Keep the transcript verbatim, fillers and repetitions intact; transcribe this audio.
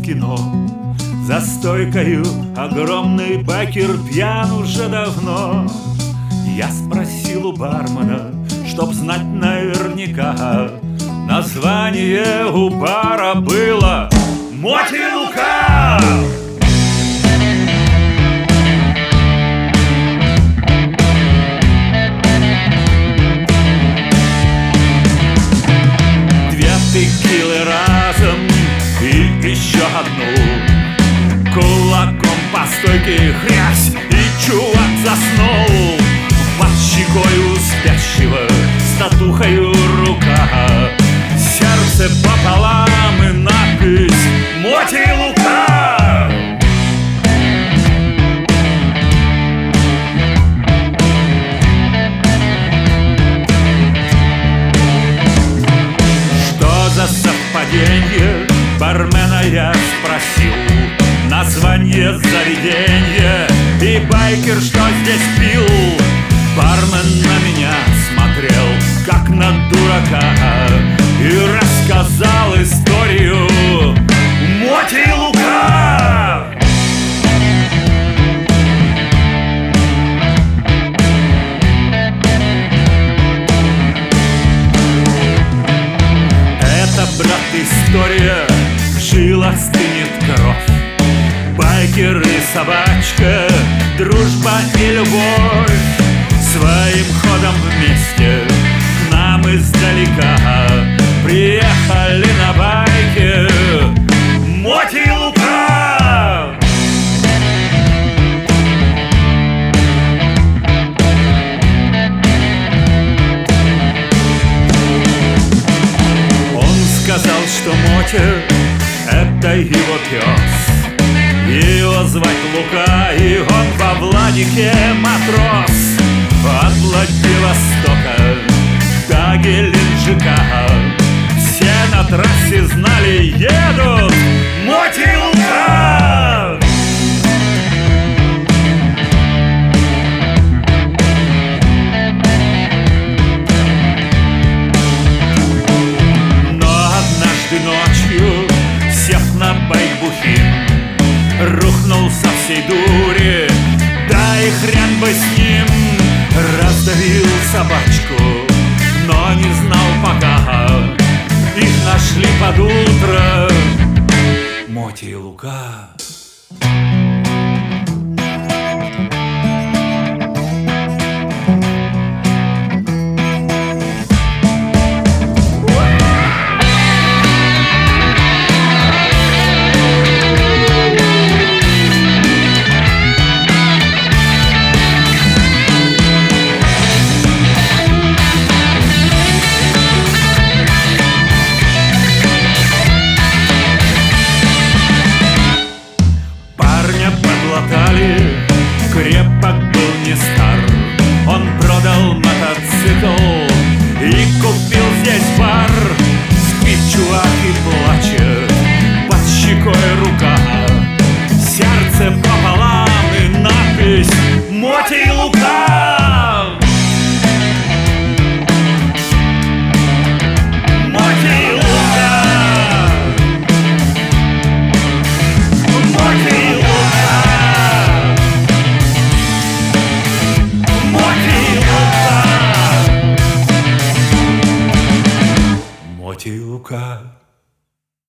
кино. За стойкою огромный бакер пьян уже давно. Я спросил у бармена, чтоб знать наверняка, название у бара было «Моти Лука». Две текилы разом и еще одну, кулаком по стойке хрясь, и чувак заснул. Под щекою спящего с татухою рука, сердце пополам и надпись «Моти Лука». Что за совпадение? Бармена я спросил название заведения и байкер, что здесь пил. Бармен на меня смотрел, как на дурака, и рассказал историю «Моти Лука». Это, брат, история, в жилах стынет кровь. Байкер и собачка, дружба и любовь. Своим ходом вместе к нам издалека приехали на байке Моти Лука. Он сказал, что Мотя — это его пес, его звать Лука, и он во Владике матрос. От Владивостока до Геленджика все на трассе знали, едут Моти Лука. Но однажды ночью, сев на байк бухим, рухнул со всей дури, да и хрен бы с ним. Раздавил собачку, но не знал пока, их нашли под утро Моти и Лука. Крепок был не стар, он продал мотоцикл и купил здесь бар. Спит чувак и плачет, под щекой рука, сердце пополам и надпись «Моти Лука». Моти Лука. Моти Лука. Моти Лука.